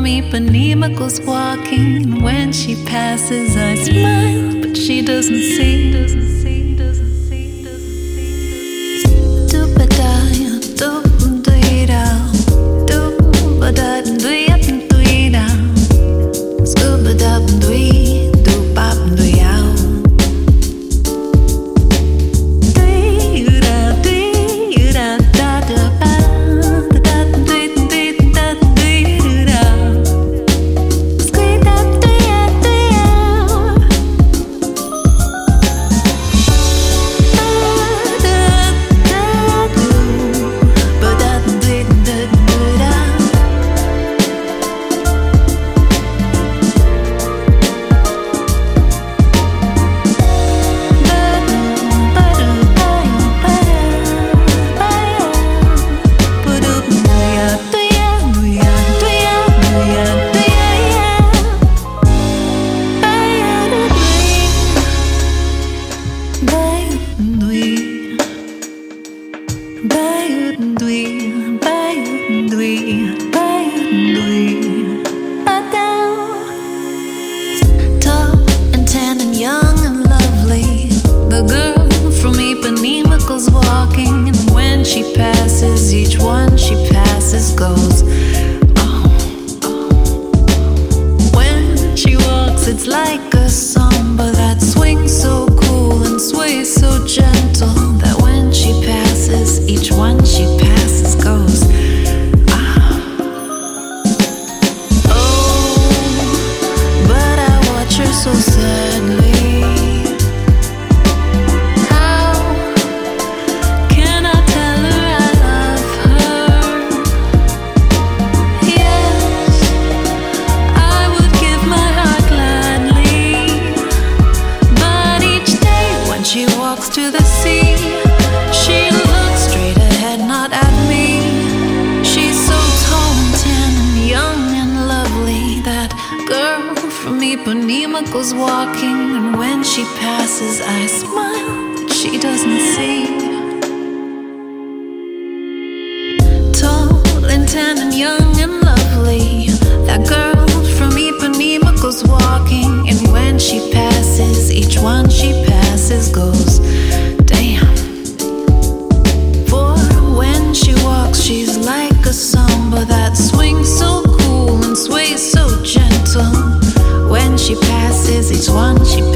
Ipanema goes walking, and when she passes, I smile, but she doesn't see. Walking, and when she passes, each one she passes goes. Oh, oh. When she walks, it's like a samba that swings so cool and sways so gentle that when she passes, each one she passes goes. Oh, but I watch her so sadly. To the sea, she looks straight ahead, not at me. She's so tall and tan and young and lovely. That girl from Ipanema goes walking, and when she passes, I smile, but she doesn't see. Tall and tan and young and lovely. That girl from Ipanema goes walking, and when she passes, each one she passes goes. She's like a samba that swings so cool and sways so gentle. When she passes, each one she passes